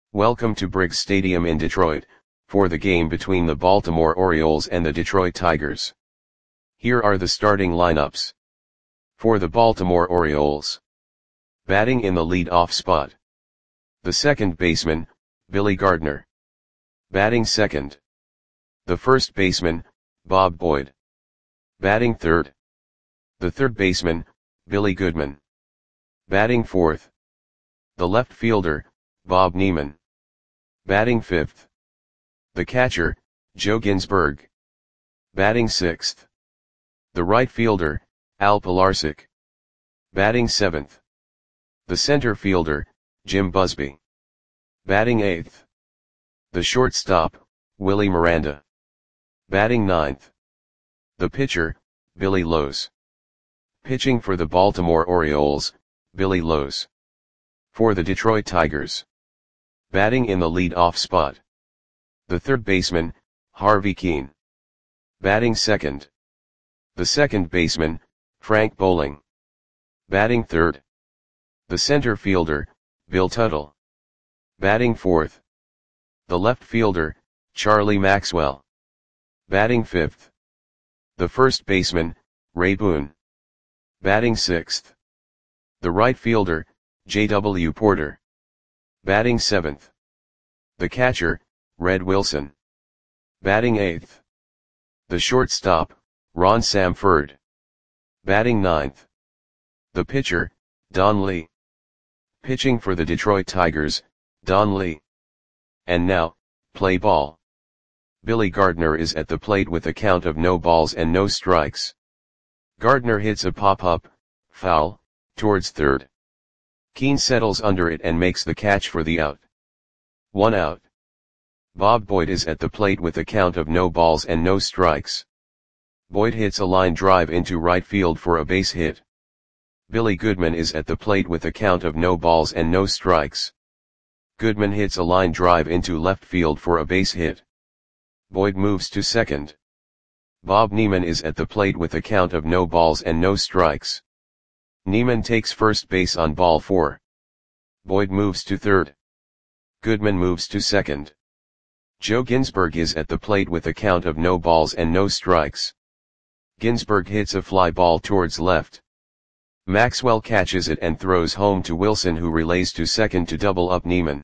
Welcome to Briggs Stadium in Detroit, for the game between the Baltimore Orioles and the Detroit Tigers. Here are the starting lineups. For the Baltimore Orioles. Batting in the lead-off spot. The second baseman, Billy Gardner. Batting second. The first baseman, Bob Boyd. Batting third. The third baseman, Billy Goodman. Batting fourth. The left fielder, Bob Neiman. Batting fifth. The catcher, Joe Ginsberg. Batting sixth. The right fielder, Al Pilarczyk. Batting seventh. The center fielder, Jim Busby. Batting eighth. The shortstop, Willie Miranda. Batting ninth. The pitcher, Billy Lowes. Pitching for the Baltimore Orioles, Billy Lowes. For the Detroit Tigers. Batting in the lead-off spot. The third baseman, Harvey Kuenn. Batting second. The second baseman, Frank Bowling. Batting third. The center fielder, Bill Tuttle. Batting fourth. The left fielder, Charlie Maxwell. Batting fifth. The first baseman, Ray Boone. Batting sixth. The right fielder, J.W. Porter. Batting seventh. The catcher, Red Wilson. Batting eighth. The shortstop, Ron Samford. Batting ninth. The pitcher, Don Lee. Pitching for the Detroit Tigers, Don Lee. And now, play ball. Billy Gardner is at the plate with a count of no balls and no strikes. Gardner hits a pop-up, foul, towards third. Kuenn settles under it and makes the catch for the out. 1 out. Bob Boyd is at the plate with a count of no balls and no strikes. Boyd hits a line drive into right field for a base hit. Billy Goodman is at the plate with a count of no balls and no strikes. Goodman hits a line drive into left field for a base hit. Boyd moves to second. Bob Neiman is at the plate with a count of no balls and no strikes. Neiman takes first base on ball 4. Boyd moves to third. Goodman moves to second. Joe Ginsberg is at the plate with a count of no balls and no strikes. Ginsberg hits a fly ball towards left. Maxwell catches it and throws home to Wilson, who relays to second to double up Neiman.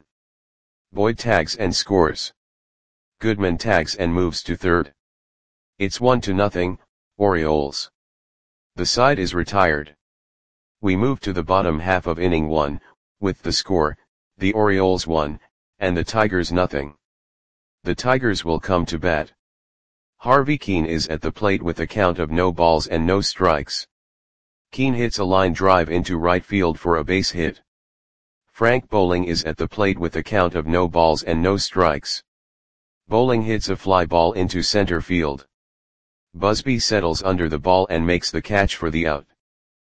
Boyd tags and scores. Goodman tags and moves to third. It's 1-0, Orioles. The side is retired. We move to the bottom half of inning 1, with the score, the Orioles 1, and the Tigers 0. The Tigers will come to bat. Harvey Kuenn is at the plate with a count of no balls and no strikes. Kuenn hits a line drive into right field for a base hit. Frank Bowling is at the plate with a count of no balls and no strikes. Bowling hits a fly ball into center field. Busby settles under the ball and makes the catch for the out.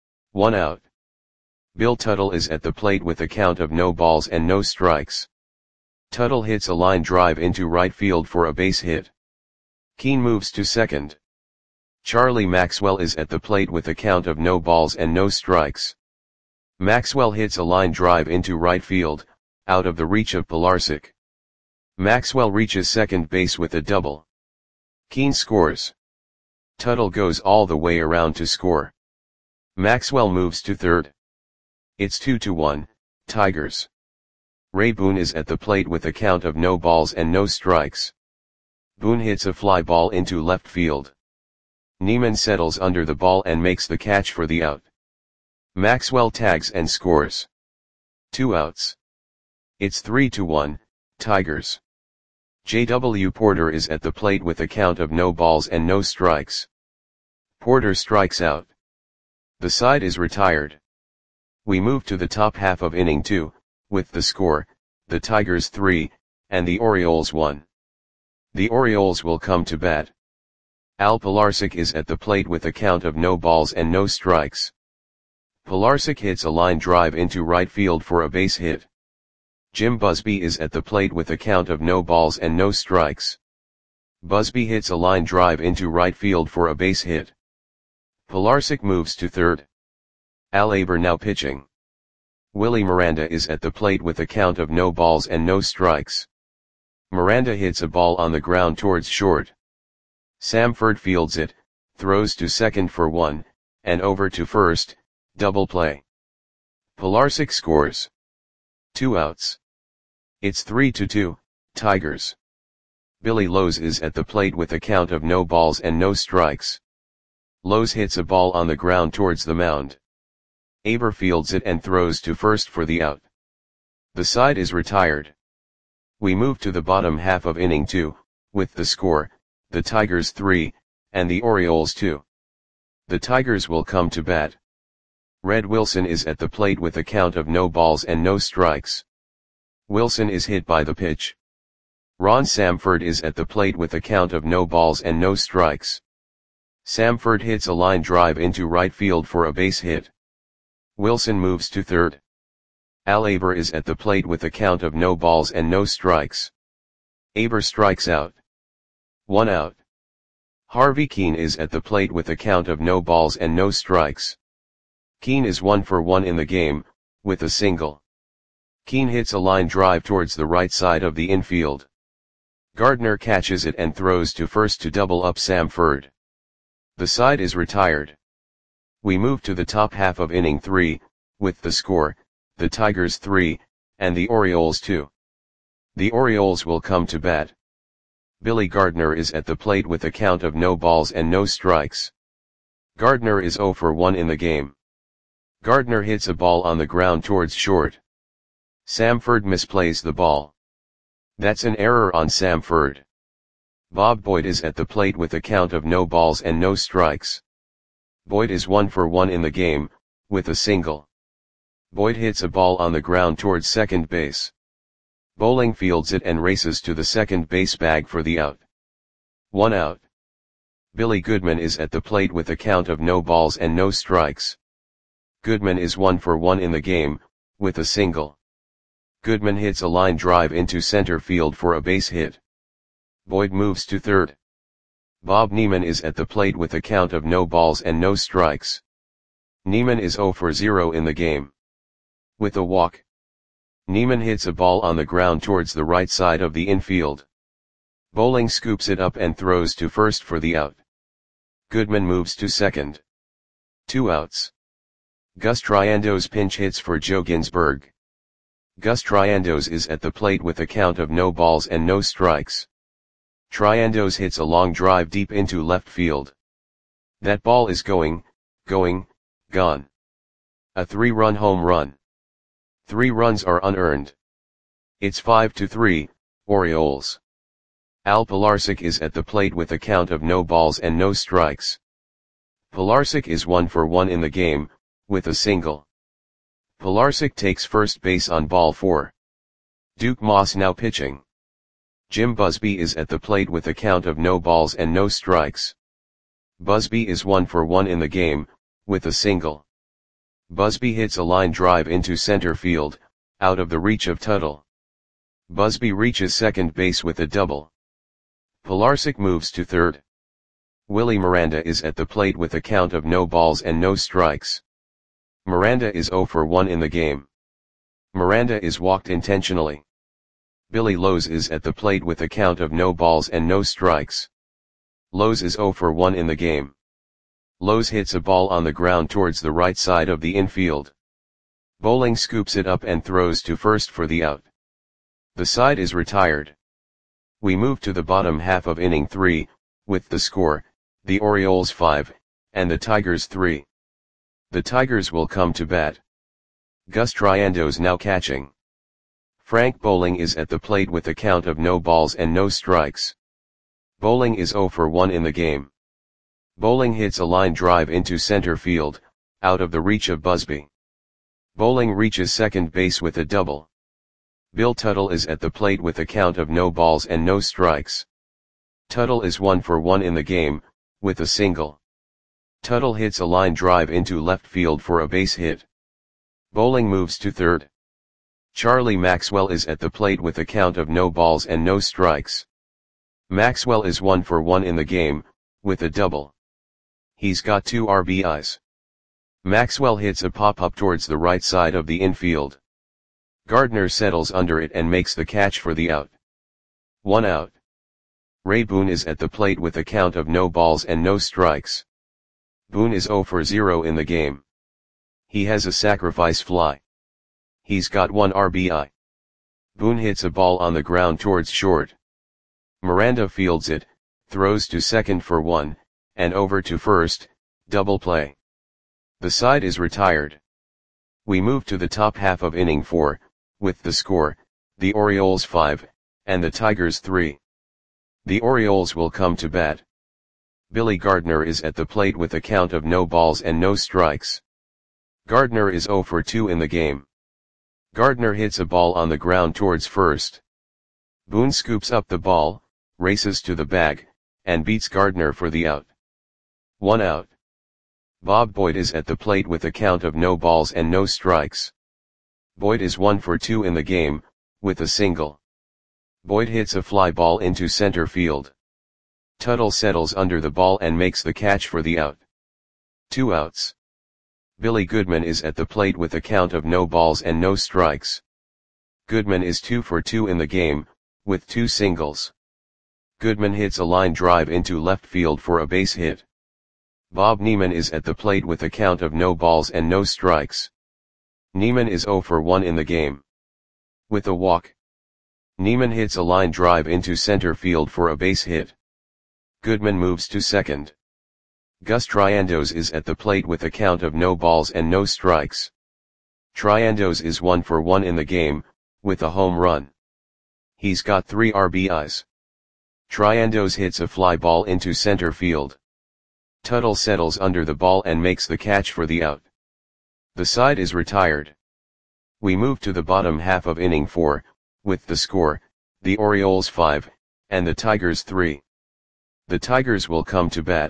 1 out. Bill Tuttle is at the plate with a count of no balls and no strikes. Tuttle hits a line drive into right field for a base hit. Kuenn moves to second. Charlie Maxwell is at the plate with a count of no balls and no strikes. Maxwell hits a line drive into right field, out of the reach of Pilarczyk. Maxwell reaches second base with a double. Kuenn scores. Tuttle goes all the way around to score. Maxwell moves to third. It's 2-1, Tigers. Ray Boone is at the plate with a count of no balls and no strikes. Boone hits a fly ball into left field. Neiman settles under the ball and makes the catch for the out. Maxwell tags and scores. 2 outs. It's 3-1, Tigers. J.W. Porter is at the plate with a count of no balls and no strikes. Porter strikes out. The side is retired. We move to the top half of inning 2, with the score, the Tigers 3, and the Orioles 1. The Orioles will come to bat. Al Pilarczyk is at the plate with a count of no balls and no strikes. Pilarczyk hits a line drive into right field for a base hit. Jim Busby is at the plate with a count of no balls and no strikes. Busby hits a line drive into right field for a base hit. Pilarczyk moves to third. Al Aber now pitching. Willie Miranda is at the plate with a count of no balls and no strikes. Miranda hits a ball on the ground towards short. Samford fields it, throws to second for 1, and over to first, double play. Pilarczyk scores. 2 outs. It's 3-2, Tigers. Billy Lowes is at the plate with a count of no balls and no strikes. Lowes hits a ball on the ground towards the mound. Aber fields it and throws to first for the out. The side is retired. We move to the bottom half of inning 2, with the score, the Tigers 3, and the Orioles 2. The Tigers will come to bat. Red Wilson is at the plate with a count of no balls and no strikes. Wilson is hit by the pitch. Ron Samford is at the plate with a count of no balls and no strikes. Samford hits a line drive into right field for a base hit. Wilson moves to third. Al Aber is at the plate with a count of no balls and no strikes. Aber strikes out. 1 out. Harvey Keene is at the plate with a count of no balls and no strikes. Keene is 1 for 1 in the game, with a single. Keene hits a line drive towards the right side of the infield. Gardner catches it and throws to first to double up Samford. The side is retired. We move to the top half of inning 3, with the score, the Tigers 3, and the Orioles 2. The Orioles will come to bat. Billy Gardner is at the plate with a count of no balls and no strikes. Gardner is 0 for 1 in the game. Gardner hits a ball on the ground towards short. Samford misplays the ball. That's an error on Samford. Bob Boyd is at the plate with a count of no balls and no strikes. Boyd is 1 for 1 in the game, with a single. Boyd hits a ball on the ground towards second base. Bowling fields it and races to the second base bag for the out. 1 out. Billy Goodman is at the plate with a count of no balls and no strikes. Goodman is 1 for 1 in the game, with a single. Goodman hits a line drive into center field for a base hit. Boyd moves to third. Bob Neiman is at the plate with a count of no balls and no strikes. Neiman is 0 for 0 in the game. With a walk. Neiman hits a ball on the ground towards the right side of the infield. Bowling scoops it up and throws to first for the out. Goodman moves to second. 2 outs. Gus Triandos pinch hits for Joe Ginsberg. Gus Triandos is at the plate with a count of no balls and no strikes. Triandos hits a long drive deep into left field. That ball is gone. A 3-run home run. 3 runs are unearned. It's 5-3, Orioles. Al Pilarczyk is at the plate with a count of no balls and no strikes. Pilarczyk is 1 for 1 in the game, with a single. Pilarczyk takes first base on ball 4. Duke Moss now pitching. Jim Busby is at the plate with a count of no balls and no strikes. Busby is 1 for 1 in the game, with a single. Busby hits a line drive into center field, out of the reach of Tuttle. Busby reaches second base with a double. Pilarczyk moves to third. Willie Miranda is at the plate with a count of no balls and no strikes. Miranda is 0 for 1 in the game. Miranda is walked intentionally. Billy Lowes is at the plate with a count of no balls and no strikes. Lowes is 0 for 1 in the game. Lowes hits a ball on the ground towards the right side of the infield. Bowling scoops it up and throws to first for the out. The side is retired. We move to the bottom half of inning 3, with the score, the Orioles 5, and the Tigers 3. The Tigers will come to bat. Gus Triandos now catching. Frank Bowling is at the plate with a count of no balls and no strikes. Bowling is 0 for 1 in the game. Bowling hits a line drive into center field, out of the reach of Busby. Bowling reaches second base with a double. Bill Tuttle is at the plate with a count of no balls and no strikes. Tuttle is 1 for 1 in the game, with a single. Tuttle hits a line drive into left field for a base hit. Bowling moves to third. Charlie Maxwell is at the plate with a count of no balls and no strikes. Maxwell is 1 for 1 in the game, with a double. He's got 2 RBIs. Maxwell hits a pop-up towards the right side of the infield. Gardner settles under it and makes the catch for the out. 1 out. Ray Boone is at the plate with a count of no balls and no strikes. Boone is 0 for 0 in the game. He has a sacrifice fly. He's got 1 RBI. Boone hits a ball on the ground towards short. Miranda fields it, throws to second for 1, and over to first, double play. The side is retired. We move to the top half of inning 4, with the score, the Orioles 5, and the Tigers 3. The Orioles will come to bat. Billy Gardner is at the plate with a count of no balls and no strikes. Gardner is 0 for 2 in the game. Gardner hits a ball on the ground towards first. Boone scoops up the ball, races to the bag, and beats Gardner for the out. 1 out. Bob Boyd is at the plate with a count of no balls and no strikes. Boyd is 1 for 2 in the game, with a single. Boyd hits a fly ball into center field. Tuttle settles under the ball and makes the catch for the out. 2 outs. Billy Goodman is at the plate with a count of no balls and no strikes. Goodman is 2 for 2 in the game, with 2 singles. Goodman hits a line drive into left field for a base hit. Bob Neiman is at the plate with a count of no balls and no strikes. Neiman is 0 for 1 in the game. With a walk. Neiman hits a line drive into center field for a base hit. Goodman moves to second. Gus Triandos is at the plate with a count of no balls and no strikes. Triandos is 1 for 1 in the game, with a home run. He's got 3 RBIs. Triandos hits a fly ball into center field. Tuttle settles under the ball and makes the catch for the out. The side is retired. We move to the bottom half of inning 4, with the score, the Orioles 5, and the Tigers 3. The Tigers will come to bat.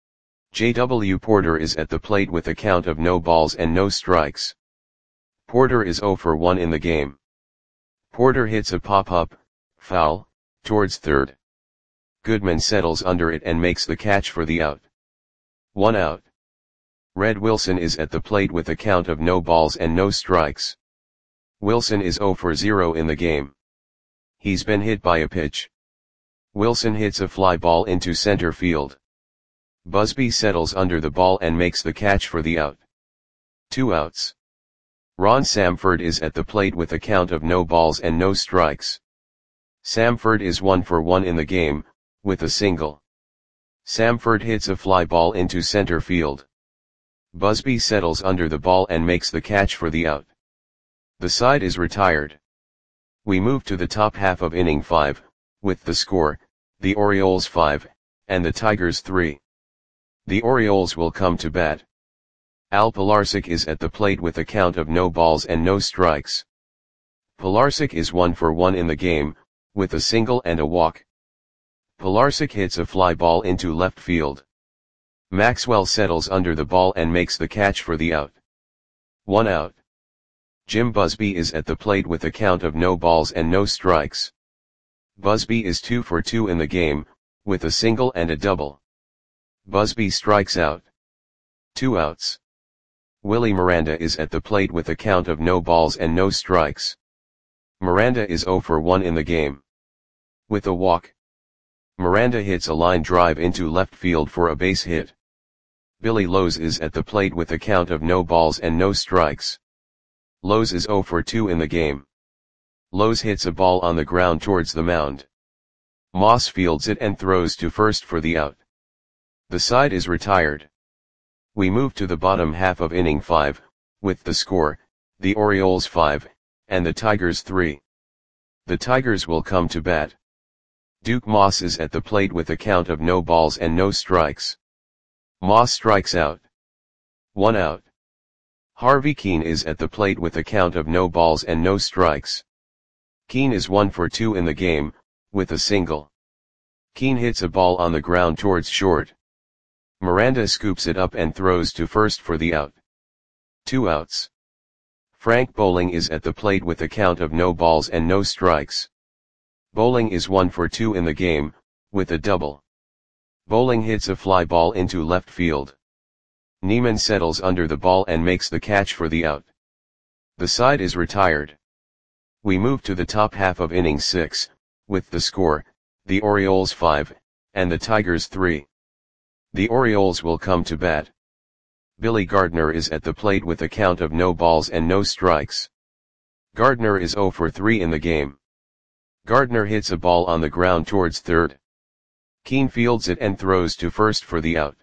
J.W. Porter is at the plate with a count of no balls and no strikes. Porter is 0 for 1 in the game. Porter hits a pop-up, foul, towards third. Goodman settles under it and makes the catch for the out. 1 out. Red Wilson is at the plate with a count of no balls and no strikes. Wilson is 0 for 0 in the game. He's been hit by a pitch. Wilson hits a fly ball into center field. Busby settles under the ball and makes the catch for the out. 2 outs. Ron Samford is at the plate with a count of no balls and no strikes. Samford is 1 for 1 in the game, with a single. Samford hits a fly ball into center field. Busby settles under the ball and makes the catch for the out. The side is retired. We move to the top half of inning 5, with the score, the Orioles 5, and the Tigers 3. The Orioles will come to bat. Al Pilarczyk is at the plate with a count of no balls and no strikes. Pilarczyk is 1 for 1 in the game, with a single and a walk. Pilarczyk hits a fly ball into left field. Maxwell settles under the ball and makes the catch for the out. 1 out. Jim Busby is at the plate with a count of no balls and no strikes. Busby is 2 for 2 in the game, with a single and a double. Busby strikes out. 2 outs. Willie Miranda is at the plate with a count of no balls and no strikes. Miranda is 0 for 1 in the game. With a walk. Miranda hits a line drive into left field for a base hit. Billy Lowe's is at the plate with a count of no balls and no strikes. Lowe's is 0 for 2 in the game. Lowe's hits a ball on the ground towards the mound. Moss fields it and throws to first for the out. The side is retired. We move to the bottom half of inning 5, with the score, the Orioles 5, and the Tigers 3. The Tigers will come to bat. Duke Moss is at the plate with a count of no balls and no strikes. Moss strikes out. 1 out. Harvey Keene is at the plate with a count of no balls and no strikes. Keene is 1 for 2 in the game, with a single. Keene hits a ball on the ground towards short. Miranda scoops it up and throws to first for the out. 2 outs. Frank Bowling is at the plate with a count of no balls and no strikes. Bowling is 1 for 2 in the game, with a double. Bowling hits a fly ball into left field. Neiman settles under the ball and makes the catch for the out. The side is retired. We move to the top half of inning 6, with the score, the Orioles 5, and the Tigers 3. The Orioles will come to bat. Billy Gardner is at the plate with a count of no balls and no strikes. Gardner is 0 for 3 in the game. Gardner hits a ball on the ground towards third. Keane fields it and throws to first for the out.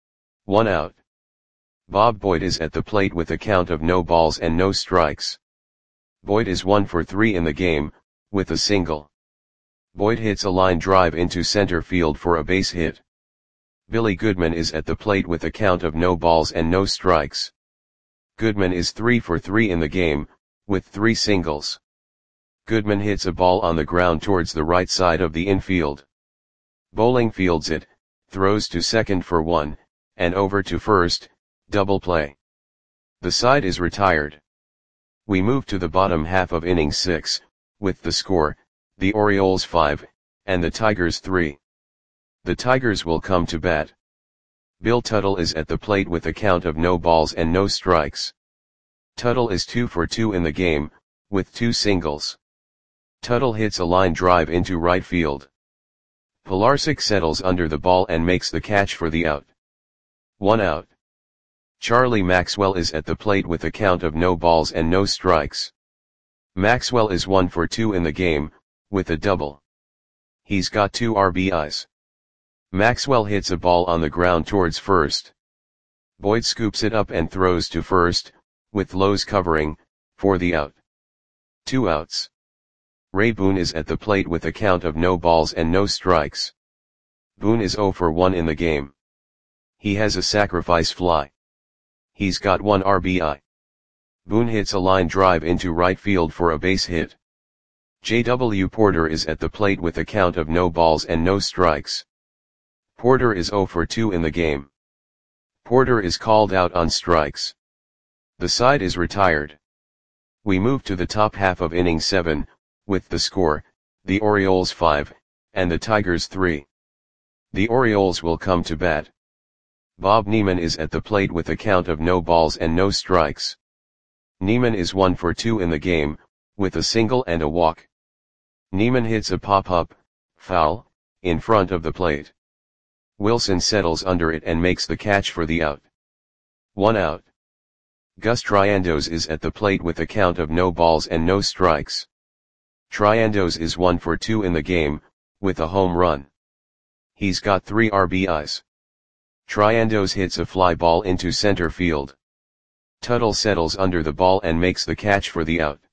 1 out. Bob Boyd is at the plate with a count of no balls and no strikes. Boyd is 1 for 3 in the game, with a single. Boyd hits a line drive into center field for a base hit. Billy Goodman is at the plate with a count of no balls and no strikes. Goodman is 3 for 3 in the game, with 3 singles. Goodman hits a ball on the ground towards the right side of the infield. Bowling fields it, throws to second for 1, and over to first, double play. The side is retired. We move to the bottom half of inning 6, with the score, the Orioles 5, and the Tigers 3. The Tigers will come to bat. Bill Tuttle is at the plate with a count of no balls and no strikes. Tuttle is 2 for 2 in the game, with 2 singles. Tuttle hits a line drive into right field. Pilarczyk settles under the ball and makes the catch for the out. 1 out. Charlie Maxwell is at the plate with a count of no balls and no strikes. Maxwell is 1 for 2 in the game, with a double. He's got 2 RBIs. Maxwell hits a ball on the ground towards first. Boyd scoops it up and throws to first, with Lowe's covering, for the out. 2 outs. Ray Boone is at the plate with a count of no balls and no strikes. Boone is 0 for 1 in the game. He has a sacrifice fly. He's got 1 RBI. Boone hits a line drive into right field for a base hit. J.W. Porter is at the plate with a count of no balls and no strikes. Porter is 0 for 2 in the game. Porter is called out on strikes. The side is retired. We move to the top half of inning 7, with the score, the Orioles 5, and the Tigers 3. The Orioles will come to bat. Bob Neiman is at the plate with a count of no balls and no strikes. Neiman is 1 for 2 in the game, with a single and a walk. Neiman hits a pop-up, foul, in front of the plate. Wilson settles under it and makes the catch for the out. 1 out. Gus Triandos is at the plate with a count of no balls and no strikes. Triandos is 1 for 2 in the game, with a home run. He's got 3 RBIs. Triandos hits a fly ball into center field. Tuttle settles under the ball and makes the catch for the out.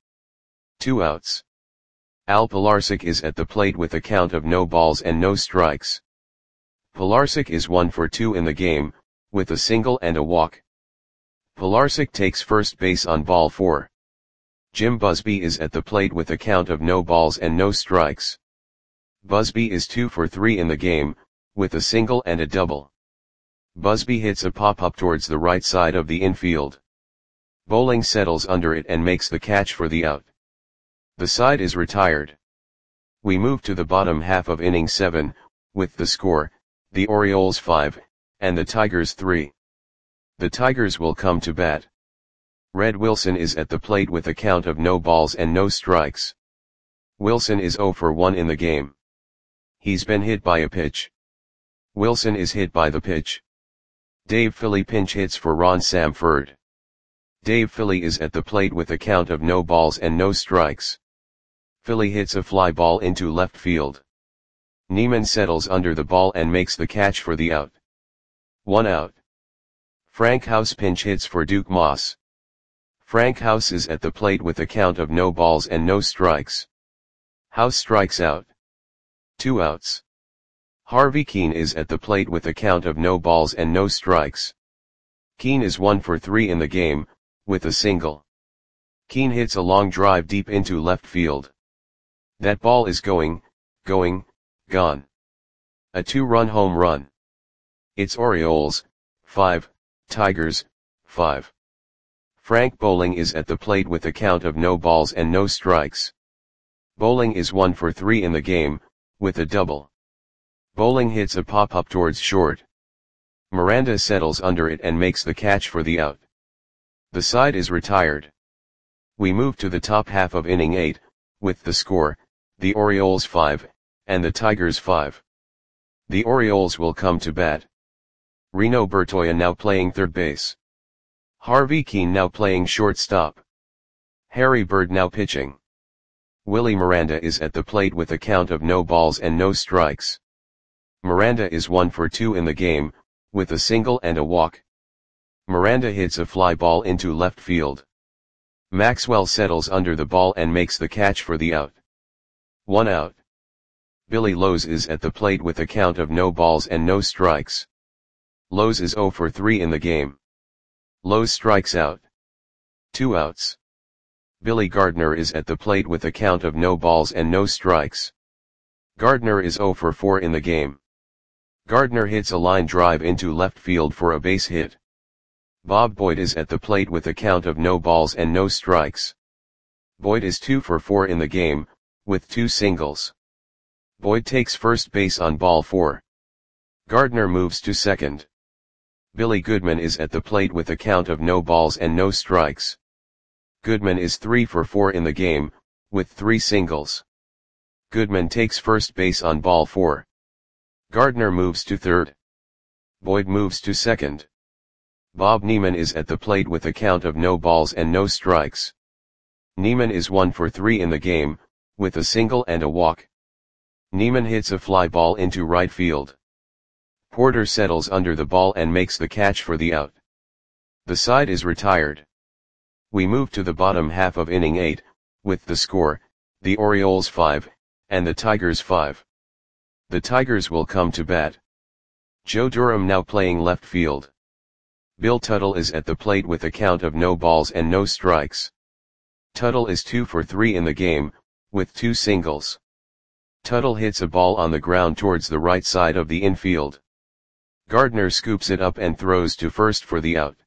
2 outs. Al Pilarczyk is at the plate with a count of no balls and no strikes. Pilarczyk is 1 for 2 in the game, with a single and a walk. Pilarczyk takes first base on ball 4. Jim Busby is at the plate with a count of no balls and no strikes. Busby is 2 for 3 in the game, with a single and a double. Busby hits a pop-up towards the right side of the infield. Bowling settles under it and makes the catch for the out. The side is retired. We move to the bottom half of inning 7, with the score, the Orioles 5, and the Tigers 3. The Tigers will come to bat. Red Wilson is at the plate with a count of no balls and no strikes. Wilson is 0 for 1 in the game. He's been hit by a pitch. Wilson is hit by the pitch. Dave Philly pinch hits for Ron Samford. Dave Philly is at the plate with a count of no balls and no strikes. Philly hits a fly ball into left field. Neiman settles under the ball and makes the catch for the out. 1 out. Frank House pinch hits for Duke Moss. Frank House is at the plate with a count of no balls and no strikes. House strikes out. 2 outs. Harvey Keane is at the plate with a count of no balls and no strikes. Keane is 1 for 3 in the game, with a single. Keane hits a long drive deep into left field. That ball is gone. A 2-run home run. It's Orioles, 5, Tigers, 5. Frank Bowling is at the plate with a count of no balls and no strikes. Bowling is 1 for 3 in the game, with a double. Bowling hits a pop-up towards short. Miranda settles under it and makes the catch for the out. The side is retired. We move to the top half of inning 8, with the score, the Orioles 5, and the Tigers 5. The Orioles will come to bat. Reno Bertoia now playing third base. Harvey Keene now playing shortstop. Harry Bird now pitching. Willie Miranda is at the plate with a count of no balls and no strikes. Miranda is 1 for 2 in the game, with a single and a walk. Miranda hits a fly ball into left field. Maxwell settles under the ball and makes the catch for the out. 1 out. Billy Lowe's is at the plate with a count of no balls and no strikes. Lowe's is 0 for 3 in the game. Lowe's strikes out. 2 outs. Billy Gardner is at the plate with a count of no balls and no strikes. Gardner is 0 for 4 in the game. Gardner hits a line drive into left field for a base hit. Bob Boyd is at the plate with a count of no balls and no strikes. Boyd is 2 for 4 in the game, with 2 singles. Boyd takes first base on ball 4. Gardner moves to second. Billy Goodman is at the plate with a count of no balls and no strikes. Goodman is 3 for 4 in the game, with 3 singles. Goodman takes first base on ball 4. Gardner moves to third. Boyd moves to second. Bob Neiman is at the plate with a count of no balls and no strikes. Neiman is 1 for 3 in the game, with a single and a walk. Neiman hits a fly ball into right field. Porter settles under the ball and makes the catch for the out. The side is retired. We move to the bottom half of inning 8, with the score, the Orioles 5, and the Tigers 5. The Tigers will come to bat. Joe Durham now playing left field. Bill Tuttle is at the plate with a count of no balls and no strikes. Tuttle is 2 for 3 in the game, with 2 singles. Tuttle hits a ball on the ground towards the right side of the infield. Gardner scoops it up and throws to first for the out.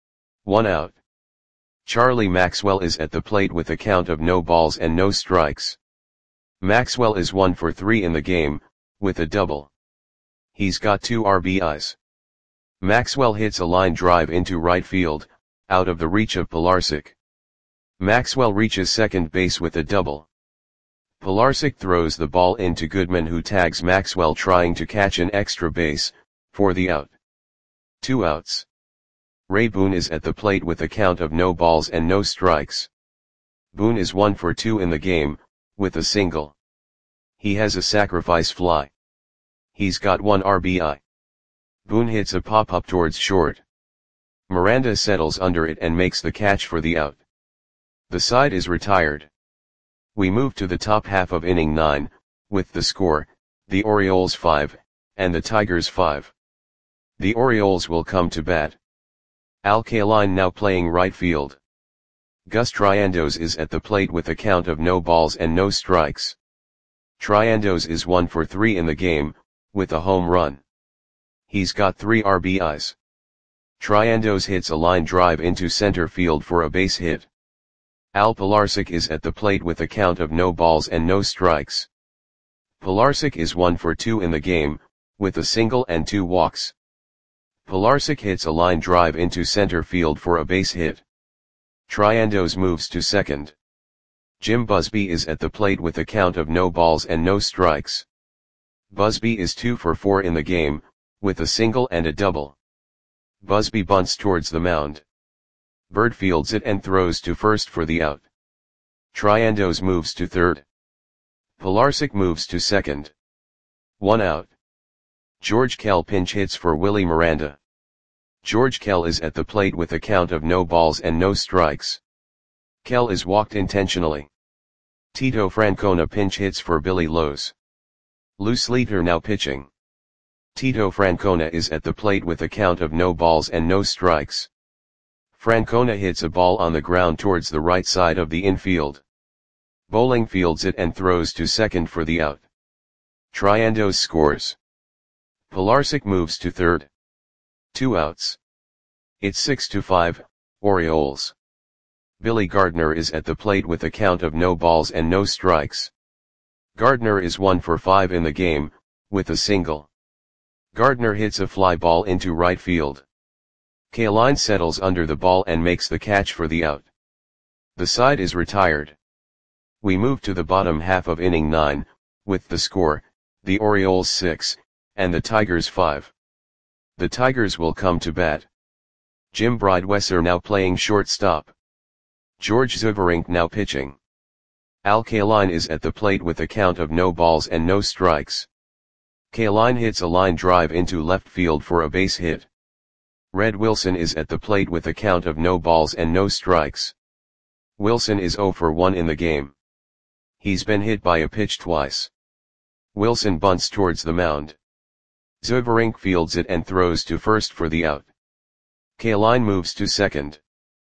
1 out. Charlie Maxwell is at the plate with a count of no balls and no strikes. Maxwell is 1 for 3 in the game, with a double. He's got 2 RBIs. Maxwell hits a line drive into right field, out of the reach of Pilarczyk. Maxwell reaches second base with a double. Pilarczyk throws the ball into Goodman, who tags Maxwell trying to catch an extra base, for the out. 2 outs. Ray Boone is at the plate with a count of no balls and no strikes. Boone is 1 for 2 in the game, with a single. He has a sacrifice fly. He's got 1 RBI. Boone hits a pop-up towards short. Miranda settles under it and makes the catch for the out. The side is retired. We move to the top half of inning 9, with the score, the Orioles 5, and the Tigers 5. The Orioles will come to bat. Al Kaline now playing right field. Gus Triandos is at the plate with a count of no balls and no strikes. Triandos is 1 for 3 in the game, with a home run. He's got 3 RBIs. Triandos hits a line drive into center field for a base hit. Al Pilarczyk is at the plate with a count of no balls and no strikes. Pilarczyk is 1 for 2 in the game, with a single and 2 walks. Pilarczyk hits a line drive into center field for a base hit. Triandos moves to second. Jim Busby is at the plate with a count of no balls and no strikes. Busby is 2 for 4 in the game, with a single and a double. Busby bunts towards the mound. Bird fields it and throws to first for the out. Triandos moves to third. Pilarczyk moves to second. 1 out. George Kell pinch hits for Willie Miranda. George Kell is at the plate with a count of no balls and no strikes. Kell is walked intentionally. Tito Francona pinch hits for Billy Lowe's. Lou Sleeter now pitching. Tito Francona is at the plate with a count of no balls and no strikes. Francona hits a ball on the ground towards the right side of the infield. Bowling fields it and throws to second for the out. Triandos scores. Pilarczyk moves to third. 2 outs. It's 6-5, Orioles. Billy Gardner is at the plate with a count of no balls and no strikes. Gardner is 1 for 5 in the game, with a single. Gardner hits a fly ball into right field. Kaline settles under the ball and makes the catch for the out. The side is retired. We move to the bottom half of inning 9, with the score, the Orioles 6, and the Tigers 5. The Tigers will come to bat. Jim Bridewesser now playing shortstop. George Zuberink now pitching. Al Kaline is at the plate with a count of no balls and no strikes. Kaline hits a line drive into left field for a base hit. Red Wilson is at the plate with a count of no balls and no strikes. Wilson is 0 for 1 in the game. He's been hit by a pitch twice. Wilson bunts towards the mound. Zuberink fields it and throws to first for the out. Kaline moves to second.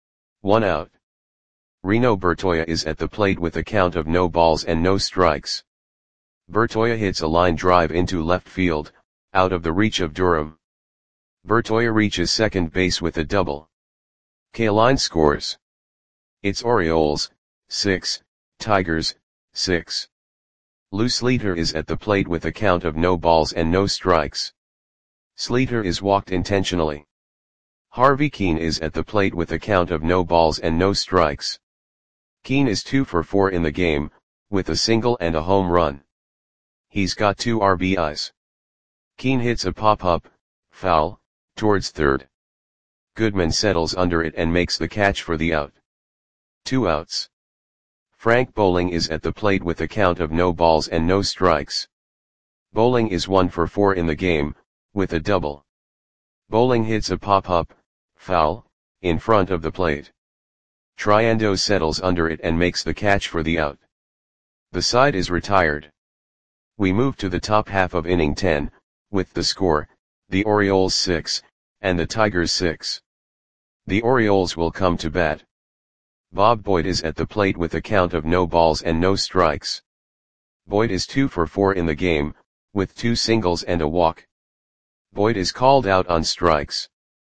1 out. Reno Bertoia is at the plate with a count of no balls and no strikes. Bertoia hits a line drive into left field, out of the reach of Durham. Bertoia reaches second base with a double. Kaline scores. It's Orioles, 6, Tigers, 6. Lou Sleeter is at the plate with a count of no balls and no strikes. Sleeter is walked intentionally. Harvey Keene is at the plate with a count of no balls and no strikes. Keene is 2 for 4 in the game, with a single and a home run. He's got 2 RBIs. Keene hits a pop-up, foul, towards third. Goodman settles under it and makes the catch for the out. 2 outs. Frank Bowling is at the plate with a count of no balls and no strikes. Bowling is 1 for 4 in the game, with a double. Bowling hits a pop-up, foul, in front of the plate. Triando settles under it and makes the catch for the out. The side is retired. We move to the top half of inning 10, with the score, the Orioles 6, and the Tigers 6. The Orioles will come to bat. Bob Boyd is at the plate with a count of no balls and no strikes. Boyd is 2 for 4 in the game, with 2 singles and a walk. Boyd is called out on strikes.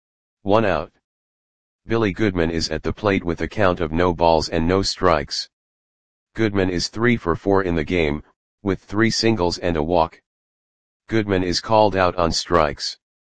1 out. Billy Goodman is at the plate with a count of no balls and no strikes. Goodman is 3 for 4 in the game, with 3 singles and a walk. Goodman is called out on strikes.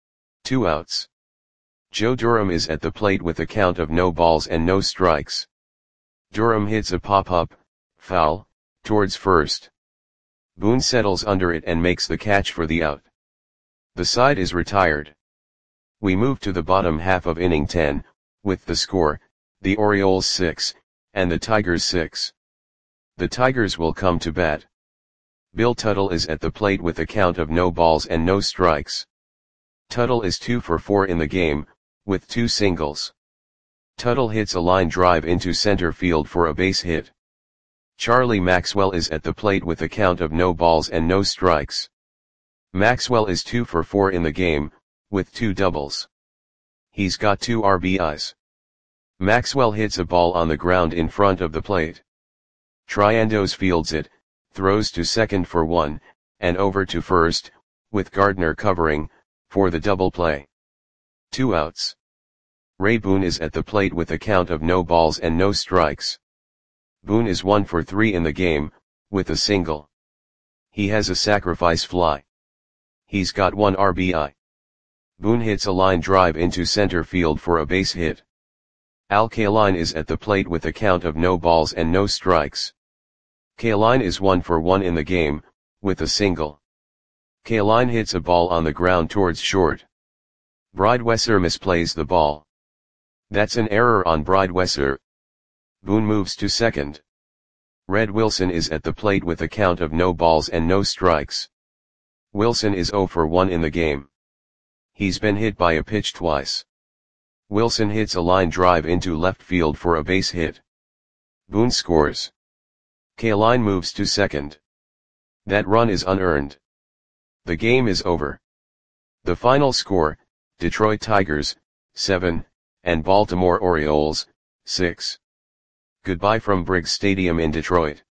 2 outs. Joe Durham is at the plate with a count of no balls and no strikes. Durham hits a pop-up, foul, towards first. Boone settles under it and makes the catch for the out. The side is retired. We move to the bottom half of inning 10, with the score, the Orioles 6, and the Tigers 6. The Tigers will come to bat. Bill Tuttle is at the plate with a count of no balls and no strikes. Tuttle is 2 for 4 in the game, with 2 singles. Tuttle hits a line drive into center field for a base hit. Charlie Maxwell is at the plate with a count of no balls and no strikes. Maxwell is 2 for 4 in the game, with 2 doubles. He's got 2 RBIs. Maxwell hits a ball on the ground in front of the plate. Triandos fields it, throws to second for 1, and over to first, with Gardner covering, for the double play. 2 outs. Ray Boone is at the plate with a count of no balls and no strikes. Boone is 1 for 3 in the game, with a single. He has a sacrifice fly. He's got 1 RBI. Boone hits a line drive into center field for a base hit. Al Kaline is at the plate with a count of no balls and no strikes. Kaline is 1 for 1 in the game, with a single. Kaline hits a ball on the ground towards short. Bridewesser misplays the ball. That's an error on Bridewesser. Boone moves to second. Red Wilson is at the plate with a count of no balls and no strikes. Wilson is 0 for 1 in the game. He's been hit by a pitch twice. Wilson hits a line drive into left field for a base hit. Boone scores. Kaline moves to second. That run is unearned. The game is over. The final score, Detroit Tigers, 7, and Baltimore Orioles, 6. Goodbye from Briggs Stadium in Detroit.